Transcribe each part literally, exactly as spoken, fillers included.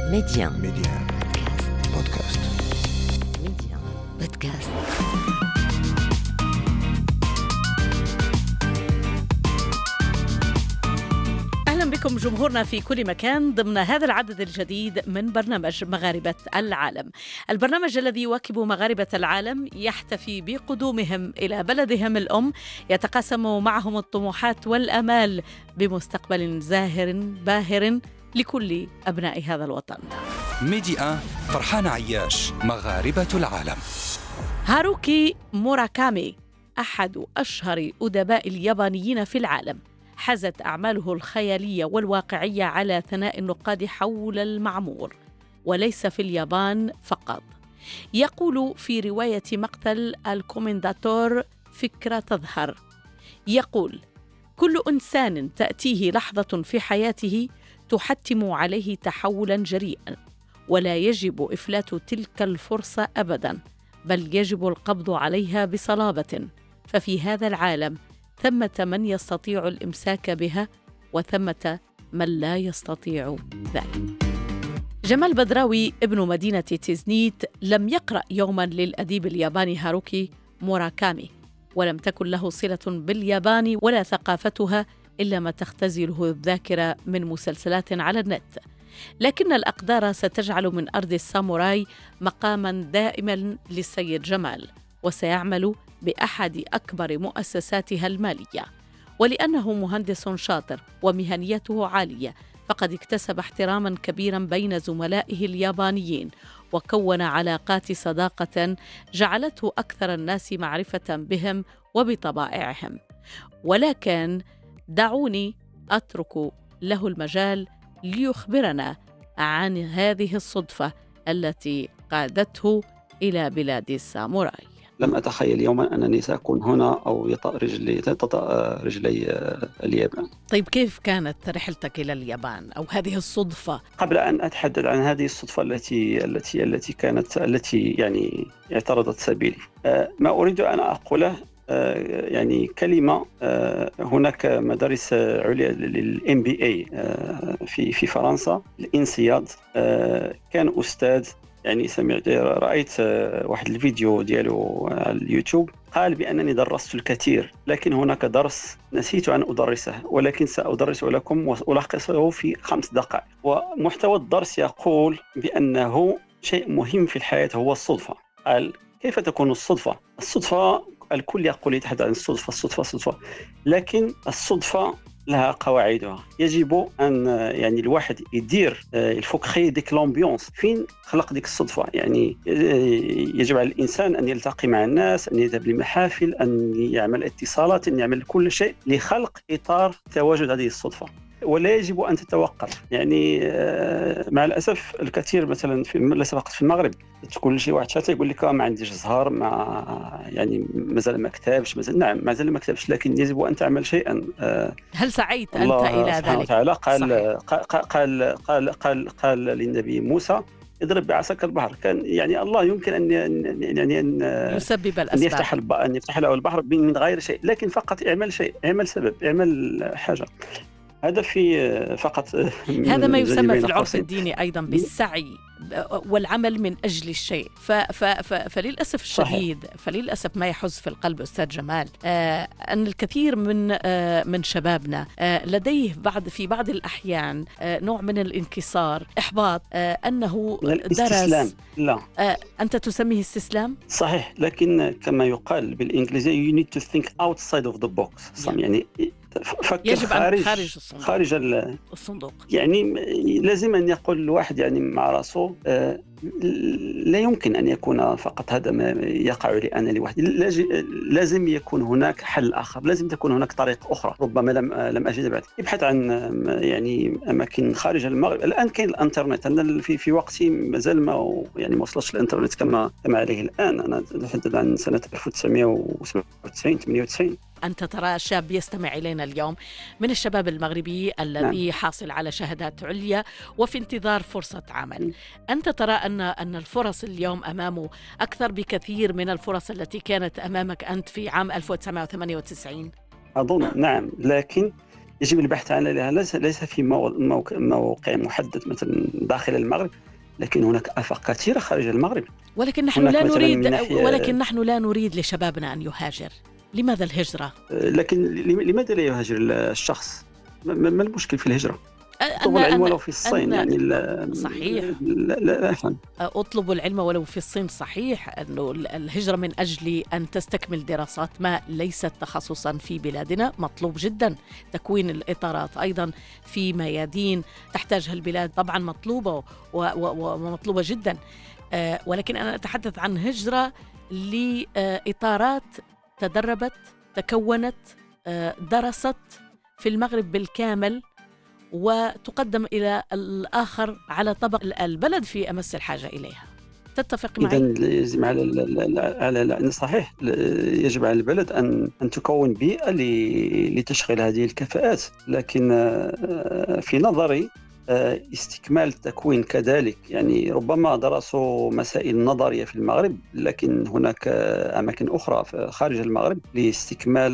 Média. Média. Podcast. Média. Podcast. أهلا بكم جمهورنا في كل مكان ضمن هذا العدد الجديد من برنامج مغاربة العالم. البرنامج الذي يواكب مغاربة العالم يحتفي بقدومهم إلى بلدهم الأم، يتقاسم معهم الطموحات والآمال بمستقبل زاهر باهر لكل أبناء هذا الوطن. ميديا فرحان عياش، مغاربة العالم. هاروكي موراكامي أحد أشهر أدباء اليابانيين في العالم، حازت أعماله الخيالية والواقعية على ثناء النقاد حول المعمور، وليس في اليابان فقط. يقول في رواية مقتل الكومنداتور فكرة تظهر، يقول: كل إنسان تأتيه لحظة في حياته تحتم عليه تحولاً جريئاً، ولا يجب إفلات تلك الفرصة أبداً، بل يجب القبض عليها بصلابة، ففي هذا العالم ثمة من يستطيع الإمساك بها وثمة من لا يستطيع ذلك. جمال بدراوي ابن مدينة تيزنيت لم يقرأ يوماً للأديب الياباني هاروكي موراكامي، ولم تكن له صلة باليابان ولا ثقافتها إلا ما تختزله الذاكرة من مسلسلات على النت، لكن الأقدار ستجعل من أرض الساموراي مقاماً دائماً للسيد جمال، وسيعمل بأحد أكبر مؤسساتها المالية. ولأنه مهندس شاطر ومهنيته عالية، فقد اكتسب احتراماً كبيراً بين زملائه اليابانيين، وكون علاقات صداقة جعلته أكثر الناس معرفة بهم وبطبائعهم. ولكن دعوني أترك له المجال ليخبرنا عن هذه الصدفة التي قادته إلى بلاد الساموراي. لم أتخيل يوما أنني سأكون هنا أو يطأ رجلي تطأ رجلي اليابان. طيب، كيف كانت رحلتك إلى اليابان أو هذه الصدفة؟ قبل أن أتحدث عن هذه الصدفة التي التي التي كانت التي يعني اعترضت سبيلي، ما أريد أن أقوله يعني كلمة. هناك مدارس عليا للإم بي إيه في في فرنسا، الإنسياد. كان أستاذ يعني سمعت رأيت واحد الفيديو ديالو على اليوتيوب، قال بأنني درست الكثير، لكن هناك درس نسيت أن أدرسه، ولكن سأدرسه لكم وألخصه في خمس دقائق. ومحتوى الدرس يقول بأنه شيء مهم في الحياة هو الصدفة. قال: كيف تكون الصدفة؟ الصدفة الكل يقول يتحدث عن الصدفة الصدفة الصدفة، لكن الصدفة لها قواعدها. يجب أن يعني الواحد يدير الفوق خي ديك لامبيونس فين خلق ديك الصدفة. يعني يجب على الإنسان أن يلتقي مع الناس، أن يذهب لمحافل، أن يعمل اتصالات، أن يعمل كل شيء لخلق إطار تواجد هذه الصدفة، ولا يجب أن تتوقف. يعني مع الأسف الكثير مثلا في ليس فقط في المغرب، تقول شي واحد شاتا يقول لك ما عنديش زهر، ما يعني مازال ما كتبش، مازال نعم مازال ما كتبش، لكن يجب أن تعمل شيئا. هل سعيت أنت إلى ذلك؟ تعالى قال قال, قال قال قال قال للنبي موسى: اضرب بعصاك البحر. كان يعني الله يمكن أن يعني أن يسبب الأسباب، أن يفتح أن يفتح له البحر من غير شيء، لكن فقط اعمل شيء، اعمل سبب، اعمل حاجة. هذا في فقط هذا ما يسمى في العرف الديني أيضا بالسعي والعمل من أجل الشيء. ف ف ف فللأسف الشديد صحيح. فللأسف ما يحز في القلب أستاذ جمال آه أن الكثير من آه من شبابنا آه لديه بعض في بعض الأحيان آه نوع من الانكسار، إحباط، آه أنه درس. لا آه أنت تسميه استسلام؟ صحيح، لكن كما يقال بالإنجليزية you need to think outside of the box. يعني, يعني فكر يجب خارج خارج الصندوق, خارج الصندوق. يعني لازم أن يقول الواحد يعني مع رأسه آه لا يمكن أن يكون فقط هذا ما يقع لي أنا لوحدي، لازم يكون هناك حل آخر، لازم تكون هناك طريق أخرى ربما لم لم أجد بعد. ابحث عن يعني أماكن خارج المغرب. الآن كاين الإنترنت، أنا في في وقتي مازال ما يعني ما وصلش الإنترنت كما كما عليه الآن. أنا أتحدث عن سنة ألف وتسعمائة وسبعة وتسعين ثمانية وتسعين. أنت ترى شاب يستمع إلينا اليوم من الشباب المغربي الذي نعم. حاصل على شهادات عليا وفي انتظار فرصة عمل. م. أنت ترى أن أن الفرص اليوم أمامه أكثر بكثير من الفرص التي كانت أمامك أنت في عام ألف وتسعمائة وثمانية وتسعين؟ أظن نعم، لكن يجب البحث عنها، ليس ليس في موقع محدد مثلا داخل المغرب، لكن هناك آفاق كثيرة خارج المغرب. ولكن نحن لا نريد ولكن نحن لا نريد لشبابنا أن يهاجر. لماذا الهجرة؟ لكن لماذا لا يهاجر الشخص؟ ما المشكل في الهجرة؟ اطلب العلم ولو في الصين. يعني لا صحيح. لا, لا, لا أفهم. اطلب العلم ولو في الصين، صحيح أنه الهجرة من أجل أن تستكمل دراسات ما ليست تخصصا في بلادنا مطلوب جدا. تكوين الإطارات أيضا في ميادين تحتاجها البلاد طبعا مطلوبة ومطلوبة جدا، ولكن أنا أتحدث عن هجرة لإطارات تدربت، تكونت، درست في المغرب بالكامل وتقدم إلى الآخر على طبق البلد في أمس الحاجة إليها. تتفق معي؟ إذن يجب على على صحيح يجب على البلد أن أن تكون بيئة لتشغيل هذه الكفاءات، لكن في نظري استكمال التكوين كذلك. يعني ربما درسوا مسائل نظرية في المغرب، لكن هناك أماكن أخرى خارج المغرب لاستكمال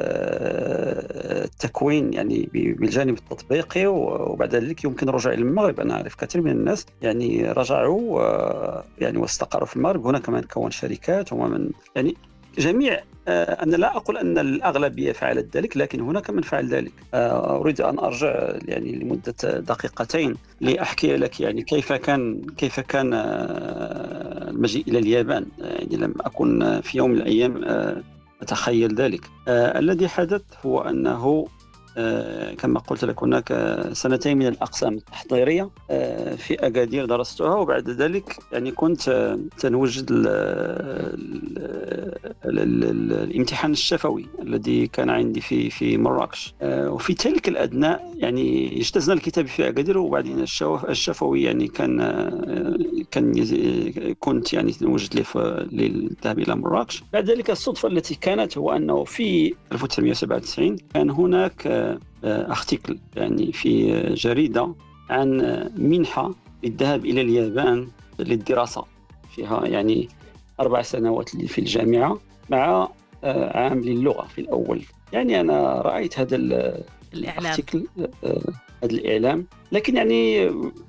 التكوين يعني بالجانب التطبيقي، وبعد ذلك يمكن الرجوع إلى المغرب. أنا أعرف كثير من الناس يعني رجعوا يعني واستقروا في المغرب. هناك من كون شركات ومن يعني جميع. أنا لا أقول أن الأغلبية فعلت ذلك، لكن هناك من فعل ذلك. أريد أن أرجع يعني لمدة دقيقتين لأحكي لك يعني كيف كان كيف كان المجيء إلى اليابان. يعني لم أكن في يوم من الأيام أتخيل ذلك. الذي حدث هو أنه كما قلت لك هناك سنتين من الأقسام التحضيرية في أكادير درستها، وبعد ذلك يعني كنت سنوجد الامتحان الشفوي الذي كان عندي في في مراكش. وفي تلك الأثناء يعني اجتزنا الكتاب في أكادير، وبعدين الشفوي يعني كان كان كنت يعني سنوجد للذهاب إلى مراكش. بعد ذلك الصدفة التي كانت هو أنه في ألف وتسعمائة وسبعة وتسعين كان هناك أرتيكل يعني في جريدة عن منحة للذهاب إلى اليابان للدراسة، فيها يعني أربع سنوات في الجامعة مع عام للغة في الأول. يعني أنا رأيت هذا الأرتيكل، هذا الإعلام، لكن يعني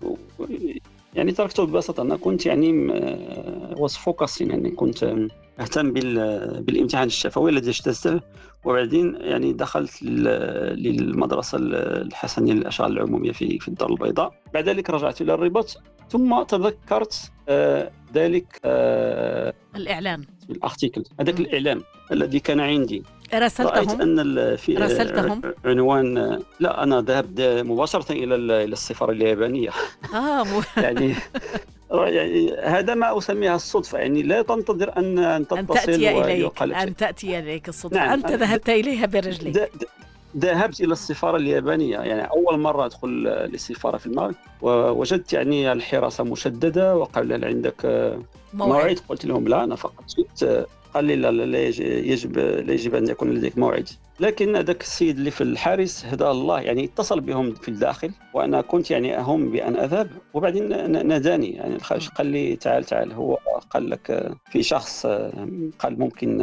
يعني تركته ببساطة. أنا كنت يعني was focusing، يعني كنت أهتم بالامتحان الشفوي الذي اجتزته، وبعدين يعني دخلت للمدرسة الحسنية للأشغال العمومية في في الدار البيضاء. بعد ذلك رجعت إلى الرباط، ثم تذكرت آه ذلك آه الإعلام، الارتيكل هذاك الإعلام الذي كان عندي. راسلتهم؟ رأيت أن في راسلتهم؟ عنوان، لا أنا ذهبت مباشرة إلى إلى السفارة اليابانية. آه يعني يعني هذا ما أسميها الصدفة. يعني لا تنتظر أن أن تتصل أن تأتي إليك أن أن تأتي إليك الصدفة. نعم. أنت ذهبت إليها برجلك. ذهبت إلى السفارة اليابانية، يعني أول مرة أدخل للسفارة في المغرب، ووجدت يعني الحراسة مشددة، وقال هل عندك موعد؟ موعد؟ قلت لهم لا، أنا فقط جئت. قال لي لا لا يجب لا يجب أن يكون لديك موعد. لكن هذاك السيد اللي في الحارس هداه الله يعني اتصل بهم في الداخل، وأنا كنت يعني أهم بأن أذهب، وبعدين ناداني يعني الخارج قال لي تعال تعال، هو قال لك في شخص قال ممكن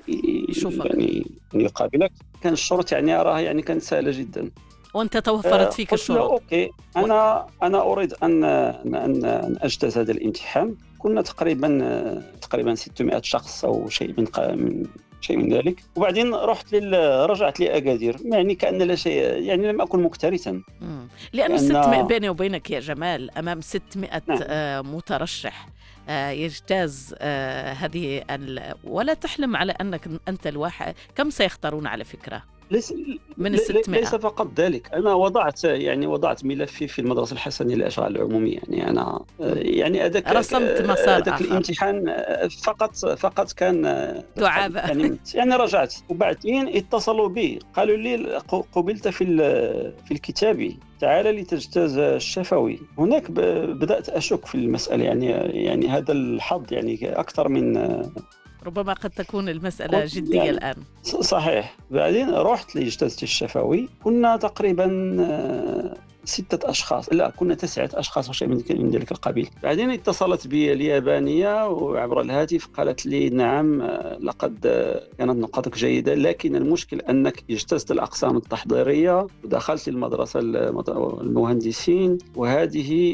يعني يقابلك. كان الشروط يعني أراها يعني كانت سهلة جدا، وأنت توفرت فيك الشروط. أوكي أنا أنا أريد أن أن أن أجتاز هذا الامتحان. كنا تقريبا تقريبا ستمائة شخص أو شيء من من شيء من ذلك. وبعدين رحت لل رجعت لأكادير، يعني كأن لا شيء، يعني لم أكن مكترثا. لأن ستمائة بيني وبينك يا جمال أمام ستمائة نعم. آه مترشح آه يجتاز آه هذه ال... ولا تحلم على أنك أنت الواحد. كم سيختارون على فكرة ليس من الستمائة؟ ليس فقط ذلك، أنا وضعت يعني وضعت ملفي في المدرسة الحسنية للأشغال العمومية. يعني أنا يعني أدك رسمت مسار أدك الامتحان فقط فقط كان دعابة. يعني يعني رجعت، وبعدين اتصلوا بي قالوا لي قبلت في في الكتابي، تعال لتجتاز الشفوي. هناك بدأت أشك في المسألة. يعني يعني هذا الحظ يعني أكثر من ربما قد تكون المسألة جدية يعني الآن. صحيح. بعدين رحت لاجتزت الشفوي، كنا تقريبا ستة أشخاص، لا كنا تسعة أشخاص أو شيء من ذلك القبيل. بعدين اتصلت بي اليابانية وعبر الهاتف قالت لي نعم لقد كانت نقاطك جيدة، لكن المشكل أنك اجتزت الأقسام التحضيرية ودخلت المدرسة المهندسين، وهذه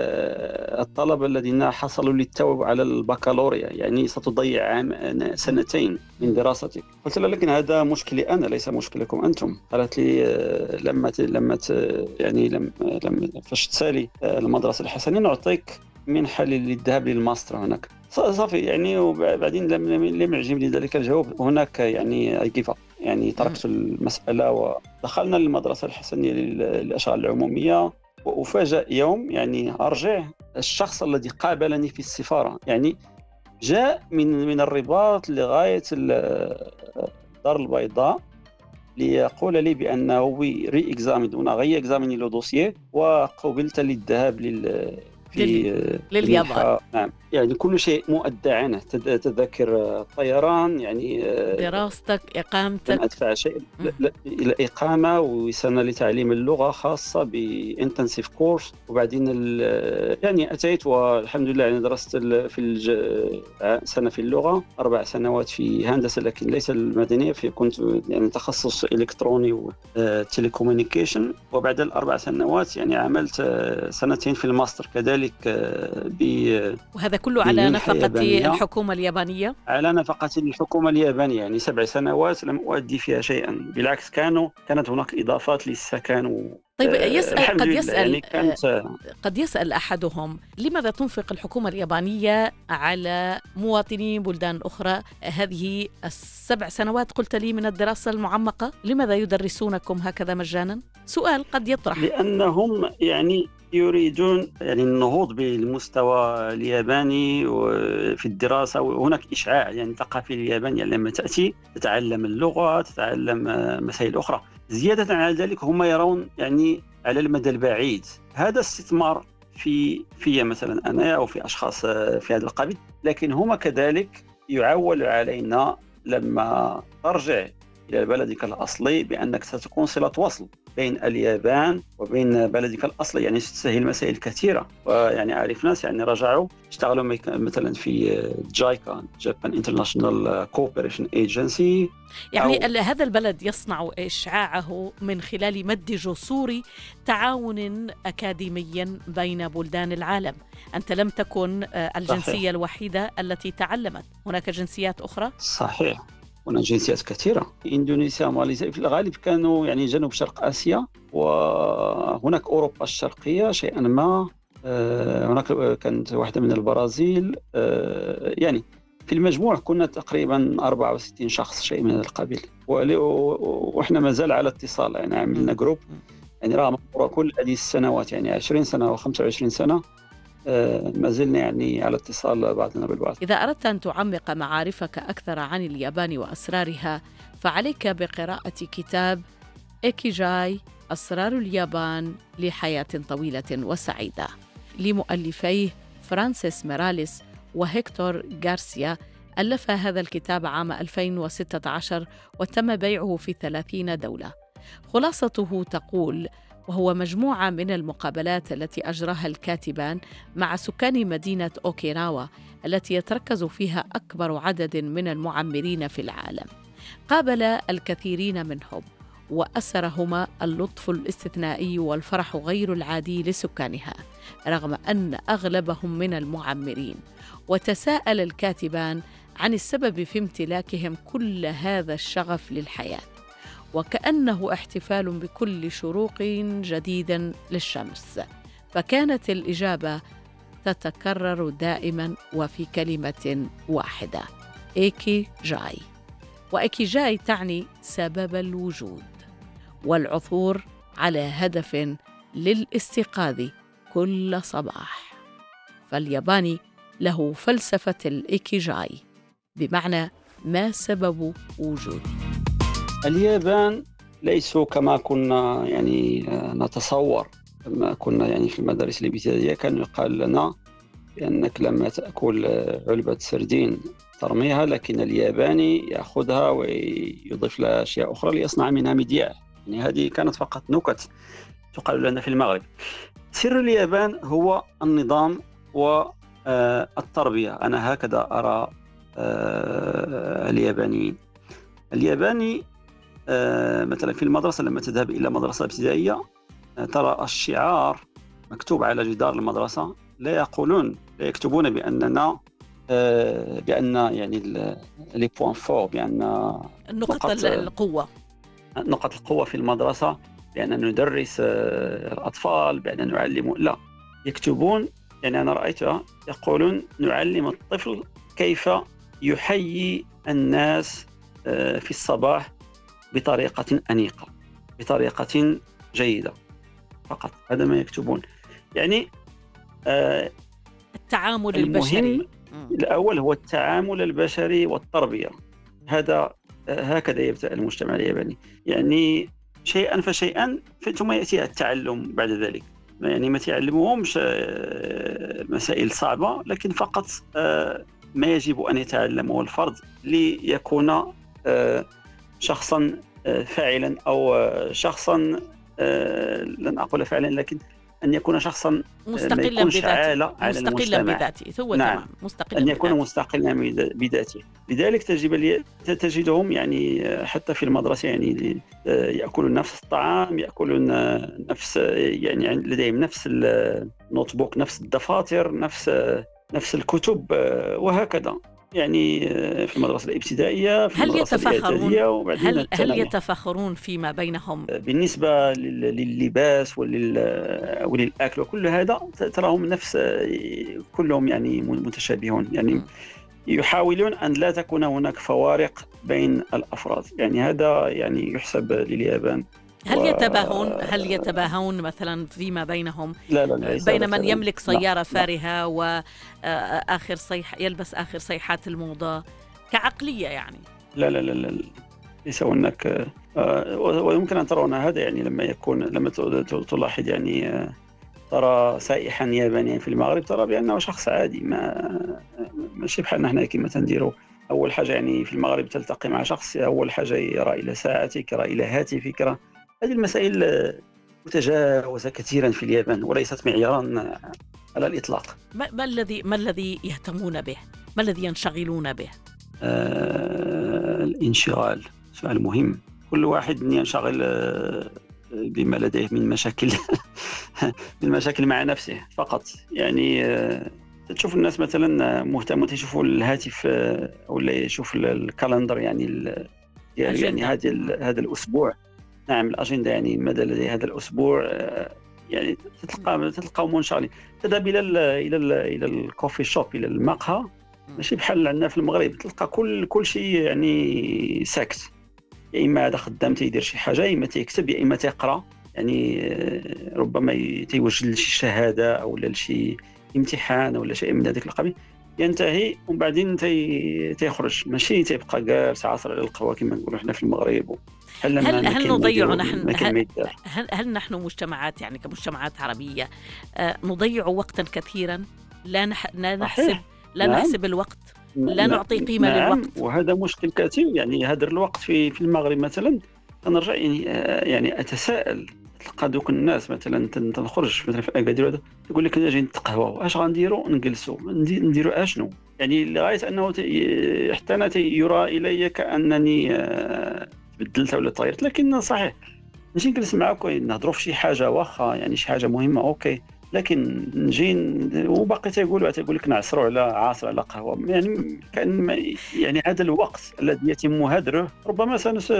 الطلبة الذين حصلوا للتو على البكالوريا، يعني ستضيع عام سنتين من دراستك. قلت لها لكن هذا مشكلي أنا ليس مشكلكم أنتم. قالت لي لما لما يعني لما لما فاش تسالي المدرسة الحسنية نعطيك منحة للذهاب للماستر هناك. صافي يعني. وبعدين لم لم يعجبني ذلك الجواب هناك، يعني أي كيف يعني تركت المسألة ودخلنا للمدرسة الحسنية للأشغال العمومية. وأفاجأ يوم يعني أرجع الشخص الذي قابلني في السفارة يعني جاء من من الرباط لغاية الدار البيضاء ليقول لي بأنه ري إكزامين هنا غي إكزاميني لو دوسيي وقبلت للذهاب لل في لليابان. نعم يعني كل شيء مؤدى عنه، تذاكر الطيران يعني دراستك إقامتك. لم أدفع شيء إلى إقامة وسنة لتعليم اللغة خاصة بإنتنسيف كورس. وبعدين يعني أتيت والحمد لله يعني درست في الج... سنة في اللغة، أربع سنوات في هندسة لكن ليس المدنية، في كنت يعني تخصص إلكتروني وتليكومونيكيشن. وبعد الأربع سنوات يعني عملت سنتين في الماستر كذلك ب وهذا كله على نفقة الحكومة اليابانية؟ على نفقة الحكومة اليابانية، يعني سبع سنوات لم أؤدي فيها شيئا، بالعكس كانوا كانت هناك إضافات للسكن و... طيب يسأل قد يسأل يعني كانت... قد يسأل أحدهم لماذا تنفق الحكومة اليابانية على مواطنين بلدان أخرى هذه السبع سنوات قلت لي من الدراسة المعمقة؟ لماذا يدرسونكم هكذا مجانا؟ سؤال قد يطرح. لأنهم يعني يريدون يعني النهوض بالمستوى الياباني في الدراسة، وهناك إشعاع يعني ثقافي الياباني يعني لما تأتي تتعلم اللغة تتعلم مسائل أخرى. زيادة على ذلك هم يرون يعني على المدى البعيد هذا استثمار في في مثلا أنا أو في أشخاص في هذا القبيل، لكن هم كذلك يعول علينا لما ترجع إلى بلدك الأصلي بأنك ستكون صلة وصل بين اليابان وبين بلدك الأصلي، يعني ستسهل مسائل كثيرة. ويعني أعرف ناس يعني رجعوا اشتغلوا مثلا في جايكا جابان انترناشونال كوبريشن ايجنسي. يعني هذا البلد يصنع إشعاعه من خلال مد جسور تعاون أكاديمي بين بلدان العالم. أنت لم تكن الجنسية صحيح. الوحيدة التي تعلمت، هناك جنسيات أخرى؟ صحيح، هناك جنسيات كثيرة، إندونيسيا، ماليزيا، في الغالب كانوا يعني جنوب شرق آسيا، وهناك أوروبا الشرقية شيئا ما، هناك كانت واحدة من البرازيل. يعني في المجموع كنا تقريبا أربعة وستين شخص شيء من القبيل، وإحنا ما زال على اتصال يعني عملنا جروب يعني رغم كل هذه السنوات يعني عشرين سنة وخمسة وعشرين سنة ما زلنا يعني على اتصال بعضنا بالبعض. إذا أردت أن تعمق معارفك أكثر عن اليابان وأسرارها فعليك بقراءة كتاب إيكيجاي أسرار اليابان لحياة طويلة وسعيدة لمؤلفيه فرانسيس ميراليس وهيكتور غارسيا. ألف هذا الكتاب عام ألفين وستة عشر وتم بيعه في ثلاثين دولة. خلاصته تقول: وهو مجموعة من المقابلات التي أجراها الكاتبان مع سكان مدينة أوكيناوا التي يتركز فيها أكبر عدد من المعمرين في العالم. قابل الكثيرين منهم وأسرهما اللطف الاستثنائي والفرح غير العادي لسكانها رغم أن أغلبهم من المعمرين. وتساءل الكاتبان عن السبب في امتلاكهم كل هذا الشغف للحياة، وكأنه احتفال بكل شروق جديد للشمس. فكانت الإجابة تتكرر دائما وفي كلمة واحدة: إيكي جاي. وإيكي جاي تعني سبب الوجود والعثور على هدف للاستيقاظ كل صباح. فالياباني له فلسفة الإيكي جاي بمعنى ما سبب وجودي. اليابان ليسوا كما كنا يعني نتصور. لما كنا يعني في المدارس الابتدائية كان يقال لنا بأنك لما تأكل علبة سردين ترميها، لكن الياباني يأخذها ويضيف لها أشياء أخرى ليصنع منها مذياع. يعني هذه كانت فقط نكت، تقال لنا في المغرب. سر اليابان هو النظام والتربية. أنا هكذا أرى اليابانيين. الياباني مثلا في المدرسة، لما تذهب إلى مدرسة ابتدائية ترى الشعار مكتوب على جدار المدرسة، لا يقولون لا يكتبون بأننا بأن يعني لي بوين فور، بأن نقط القوة نقط القوة في المدرسة، بأن ندرس الأطفال، بأن نعلم، لا، يكتبون، يعني أنا رأيتها، يقولون نعلم الطفل كيف يحيي الناس في الصباح بطريقة أنيقة، بطريقة جيدة، فقط هذا ما يكتبون. يعني آه التعامل البشري الأول هو التعامل البشري والتربية. هذا آه هكذا يبدأ المجتمع الياباني، يعني شيئا فشيئا ثم يأتي التعلم بعد ذلك. يعني ما تعلموهمش آه مسائل صعبة، لكن فقط آه ما يجب أن يتعلمه الفرد ليكون آه شخصا آه فاعلا، أو آه شخصا آه لن أقول فعلا، لكن أن يكون شخصا مستقلا بذاته، مستقلا بذاته هو نعم. تمام، مستقلا أن يكون بذاته. مستقلا بذاته. لذلك تجد تجدهم يعني حتى في المدرسة يعني يأكلون نفس الطعام، يأكلون نفس، يعني لديهم نفس النوت بوك، نفس الدفاتر، نفس نفس الكتب، وهكذا. يعني في المدرسة الابتدائية، في هل المدرسة الإعدادية، وبعدين هل, الثانوية. هل يتفاخرون فيما بينهم؟ بالنسبة لللباس وللأكل وكل هذا تراهم نفس، كلهم يعني متشابهون، يعني م. يحاولون أن لا تكون هناك فوارق بين الأفراد. يعني هذا يعني يحسب لليابان. هل و... يتباهون هل يتباهون مثلا فيما بينهم؟ لا لا لا، بين من يملك سيارة فارهة وآخر صيح يلبس آخر صيحات الموضة كعقلية يعني؟ لا لا لا لا، ليس هناك. ويمكن أن ترون هذا، يعني لما يكون لما تلاحظ يعني ترى سائحا يابانيا في المغرب، ترى بأنه شخص عادي، ما ماشي بحالنا حنا كما تنديروا. أول حاجة يعني في المغرب تلتقي مع شخص، أول حاجة يرى إلى ساعتك، يرى إلى هاتفك، يرى هذه المسائل متجاوزة كثيرا في اليابان وليست معيارا على الإطلاق. ما, ما الذي ما الذي يهتمون به؟ ما الذي ينشغلون به؟ آه الانشغال سؤال مهم. كل واحد ينشغل آه بما لديه من مشاكل من مشاكل مع نفسه فقط. يعني آه تشوف الناس مثلا مهتمون يشوفوا الهاتف آه ولا يشوف الكالندر، يعني يعني هذا هذا الأسبوع. نعم، الأجندة، يعني ماذا لدي هذا الأسبوع. آه يعني تلقى تلقى منشغلين. تذهب إلى ال إلى ال إلى الكوفي شوب، إلى المقهى، ماشي بحال عندنا في المغرب، تلقى كل كل شيء يعني ساكت. يا اما هذا خدام تيدير شي حاجه، يا اما تيكتب، يا اما تيقرا، يعني ربما تيوجد لشي شهاده او لشي امتحان ولا شيء من هذاك القبيل، ينتهي ومن بعدين تي تيخرج، ماشي تيبقى جالس عاصر على القهوه كما نقولوا حنا في المغرب. هل هل, هل نضيع نحن هل, هل هل نحن مجتمعات، يعني كمجتمعات عربيه، آه نضيع وقتا كثيرا، لا نح لا نحسب لا نعم. نحسب الوقت، لا نعطي قيمة نعم. للوقت، وهذا مشكل كثير. يعني هذا الوقت في في المغرب مثلا كنرجع يعني يعني اتساءل، تلقى دوك الناس مثلا تنخرج مثلا في اكادير هذا تقول لك انا جاي نتقهوى، اش غنديروا؟ نجلسوا نديروا اشنو؟ يعني لغايه انه حتى انا يرى الي كانني بدلت ولا طيرت. لكن صحيح نجي نجلس معاك نهضروا في شي حاجه، واخا يعني شي حاجه مهمه اوكي، لكن نجي وباقي تيقولوا تيقول لك نعصروا على عصر على قهوه. يعني كان يعني هذا الوقت الذي يتم هدره ربما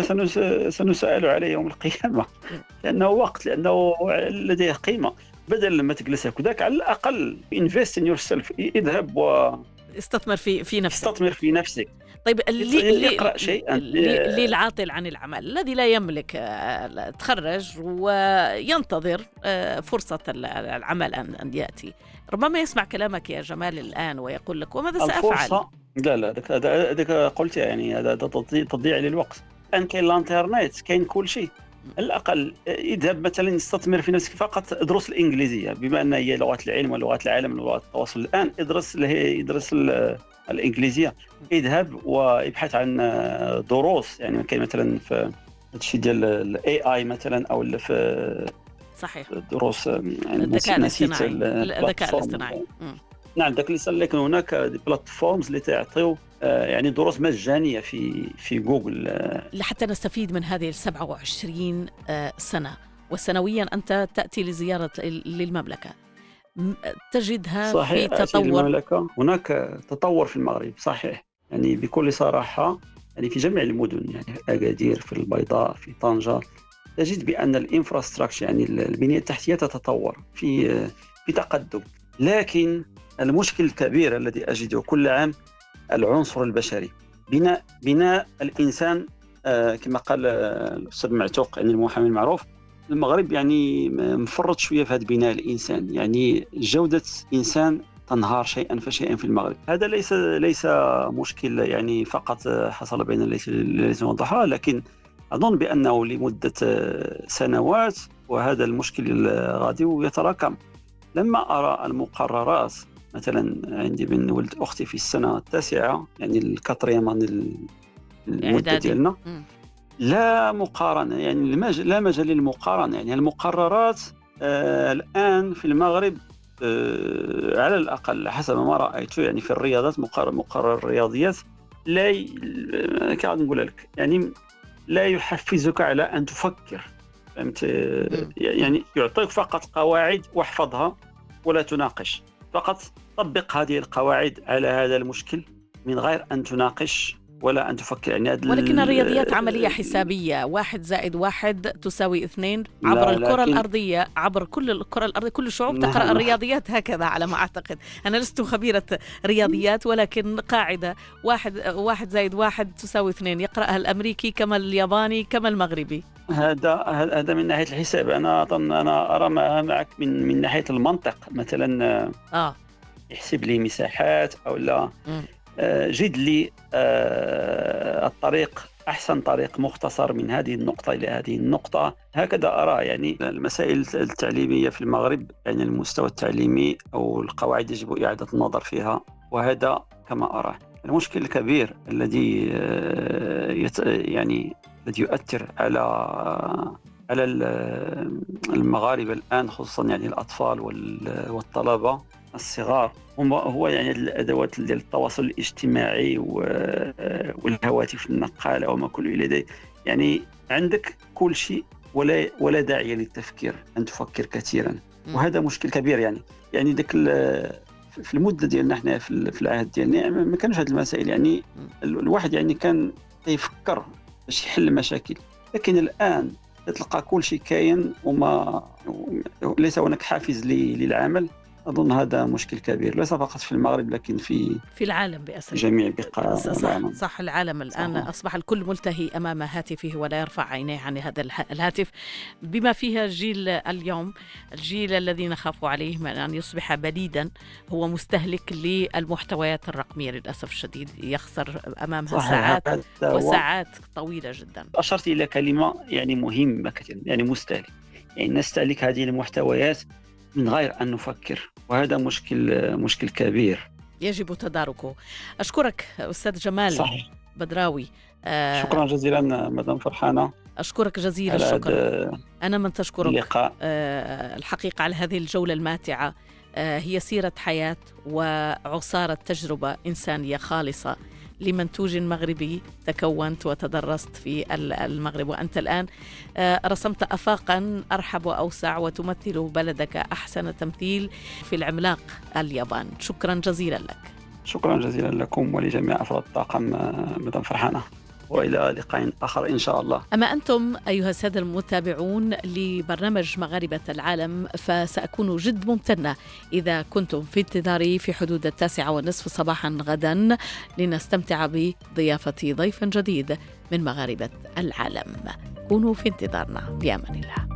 سنسأل عليه يوم القيامه، لانه وقت، لانه لديه قيمه. بدل ما تجلس هكذاك، على الاقل invest in yourself، اذهب و استثمر في في نفسك استثمر في نفسك. طيب اللي يقرأ شيئا، اللي العاطل عن العمل، الذي لا يملك تخرج وينتظر فرصة العمل أن يأتي، ربما يسمع كلامك يا جمال الآن ويقول لك وماذا سأفعل؟ لا لا هذا هذاك قلت، يعني هذا تضييع للوقت. الآن كاين الانترنت، كاين كل شيء. على الأقل اذهب مثلا استثمر في نفسك، فقط ادرس الإنجليزية بما أنها هي لغة العلم ولغة العالم ولغة التواصل. الآن ادرس ادرس الإنجليزية، اذهب وابحث عن دروس. يعني كاين مثلا في هادشي ديال الاي اي مثلا، او في صحيح. دروس يعني الذكاء نسيت الاصطناعي الذكاء البلاتفورم. الاصطناعي مم. نعم الذكاء الاصطناعي، لكن هناك بلاتفورمز اللي تعطيو آه، يعني دروس مجانيه في في جوجل آه، لحتى نستفيد من هذه السبعة وعشرين آه، سنة، وسنويا أنت تأتي لزيارة ال- للمملكة، م- تجدها في صحيح. أتي تطور. المملكة، هناك تطور في المغرب صحيح، يعني بكل صراحة، يعني في جميع المدن، يعني في أكادير، في البيضاء، في طنجة، تجد بأن الانفراستراكشر يعني البنية التحتية تتطور في في تقدم. لكن المشكل الكبير الذي أجده كل عام العنصر البشري. بناء بناء الإنسان آه، كما قال آه، الأستاذ معتوق يعني المحامي المعروف، المغرب يعني مفرط شوية في هذا بناء الإنسان، يعني جودة إنسان تنهار شيئا فشيئا في المغرب. هذا ليس ليس مشكل يعني فقط حصل بين الليل والضحى، لكن أظن بأنه لمدة سنوات وهذا المشكل غادي يتراكم. لما أرى المقررات، مثلا عندي بن ولد أختي في السنة التاسعة، يعني الكاتريمان المدة إعدادي. ديالنا، مم. لا مقارنة، يعني المج... لا مجال للمقارنة. يعني المقررات آه الآن في المغرب آه على الأقل حسب ما رأيت يعني في الرياضات، مقرر, مقرر الرياضيات لا ي... كيف نقول لك، يعني لا يحفزك على أن تفكر، فهمت؟ مم. يعني يعطيك فقط قواعد واحفظها ولا تناقش، فقط طبق هذه القواعد على هذا المشكل من غير أن تناقش ولا أن تفكر. يعني ولكن ال- الرياضيات عملية حسابية، واحد زائد واحد تساوي اثنين عبر لا، الكرة لكن- الأرضية، عبر كل الكرة الأرضية، كل الشعوب نعم. تقرأ الرياضيات هكذا على ما أعتقد. أنا لست خبيرة رياضيات، ولكن قاعدة واحد واحد زائد واحد تساوي اثنين يقرأها الأمريكي كما الياباني كما المغربي. هذا هذا من ناحية الحساب. أنا أظن أنا أرى معك من من ناحية المنطق، مثلا آه يحسب لي مساحات أو لا، مم. جد لي الطريق، أحسن طريق مختصر من هذه النقطة إلى هذه النقطة، هكذا أرى. يعني المسائل التعليمية في المغرب، يعني المستوى التعليمي أو القواعد يجب إعادة النظر فيها، وهذا كما أرى المشكل الكبير الذي يعني الذي يؤثر على على المغاربة الآن، خصوصا يعني الأطفال والطلبة الصغار، هو يعني الأدوات ديال التواصل الاجتماعي والهواتف النقالة وما كل إلى ذلك. يعني عندك كل شيء ولا ولا داعي للتفكير أن تفكر كثيرا، وهذا مشكل كبير. يعني يعني ذاك في المدة ديالنا احنا في العهد ديالنا ما كانش هذه المسائل، يعني الواحد يعني كان يفكر باش يحل المشاكل، لكن الآن تلقى كل شيء كاين وما ليس هناك حافز للعمل. أظن هذا مشكل كبير ليس فقط في المغرب لكن في في العالم بأسره، جميع بقاع صح, العالم. صح. العالم الآن صح. أصبح الكل ملتهي أمام هاتفه ولا يرفع عينيه عن هذا الهاتف، بما فيها الجيل اليوم، الجيل الذي نخاف عليه من أن يصبح بليدا، هو مستهلك للمحتويات الرقمية للأسف الشديد، يخسر أمامها صحيح. ساعات وساعات طويلة جدا. أشرت إلى كلمة يعني مهمة كثيرا، يعني مستهلك، يعني نستهلك هذه المحتويات من غير أن نفكر، وهذا مشكل مشكل كبير يجب تداركه. أشكرك أستاذ جمال صحيح. بدراوي. آه شكرا جزيلا مدام فرحانة، أشكرك جزيل الشكر. أنا من تشكرك اللقاء. آه الحقيقة على هذه الجولة الماتعة. آه هي سيرة حياة وعصارة تجربة إنسانية خالصة لمنتوج مغربي تكونت وتدرست في المغرب، وأنت الآن رسمت أفاقا أرحب وأوسع وتمثل بلدك أحسن تمثيل في العملاق اليابان. شكرا جزيلا لك. شكرا جزيلا لكم ولجميع أفراد الطاقم مدام فرحانة، وإلى لقاء آخر إن شاء الله. أما أنتم أيها السادة المتابعون لبرنامج مغاربة العالم، فسأكون جد ممتنة إذا كنتم في انتظاري في حدود التاسعة والنصف صباحا غدا لنستمتع بضيافة ضيف جديد من مغاربة العالم. كونوا في انتظارنا، بأمان الله.